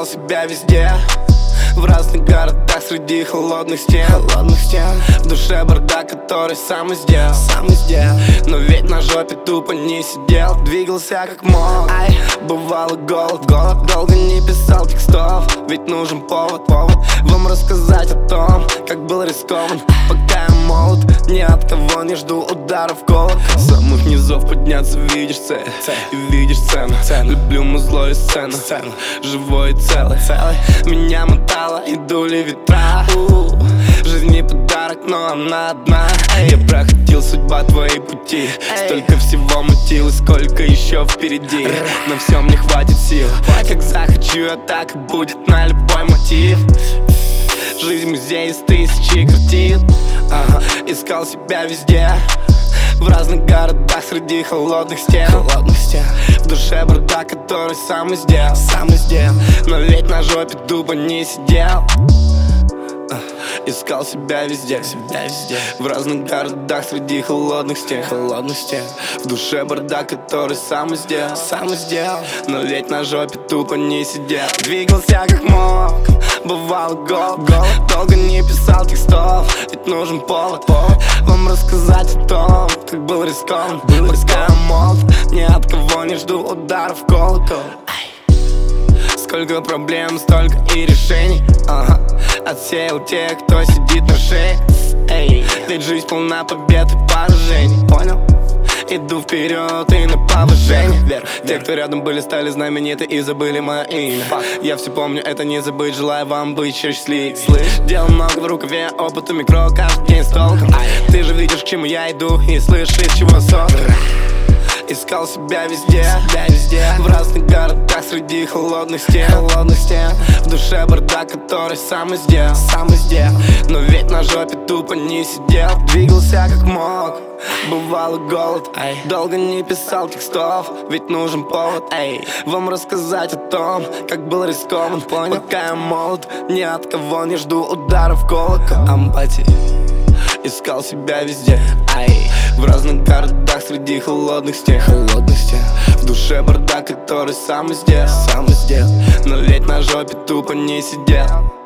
Искал себя везде, в разных городах среди холодных стен. В душе бардак, который сам и сделал. Но ведь на жопе тупо не сидел, двигался как мог. Бывало голод, долго не писал текстов, ведь нужен повод вам рассказать о том, как был рискован. Пока я молод, ни от кого не жду ударов в колокол. С самых низов подняться, видишь цель и видишь цену. Люблю музло и сцену, живой и целый. Меня мотало, и дули ветра. Жизнь не подарок, но она одна. Я проходил, судьба, твои пути. Столько всего мутил, и сколько еще впереди. На всем не хватит сил. Как захочу я, так и будет на любой мотив. Жизнь музей из тысячи картин. Искал себя везде, в разных городах среди холодных стен. В душе бардак, который сам и сделал. Но ведь на жопе дуба не сидел. Искал себя везде, в разных городах среди холодных стен. В душе бардак, который сам и сделал. Но ведь на жопе тупо не сидел, двигался как мог. Бывало голод, долго не писал текстов, ведь нужен повод вам рассказать о том, как был рискован. Пока я молод, ни от кого не жду ударов в колокол. Сколько проблем, столько и решений. Отсеял тех, кто сидит на шее. Ведь жизнь полна побед и поражений. Понял? Иду вперед и на повышение. Те, кто рядом были, стали знамениты и забыли мое имя. Я все помню, это не забыть, желаю вам быть счастливее. Дел много в рукаве, опыт у микро, каждый день с толком. Ты же видишь, к чему я иду, и слышишь, из чего сок. Искал себя везде, в разных городах среди холодных стен. В душе бардак, который сам и сделал. Но ведь на жопе тупо не сидел, двигался как мог. Бывало голод, долго не писал текстов, ведь нужен повод вам рассказать о том, как был рискован. Пока я молод, ни от кого не жду ударов в колокол. Ампати. Искал себя везде, в разных городах среди холодных стен. В душе бардак, который сам и сделал. Но ведь на жопе тупо не сидел.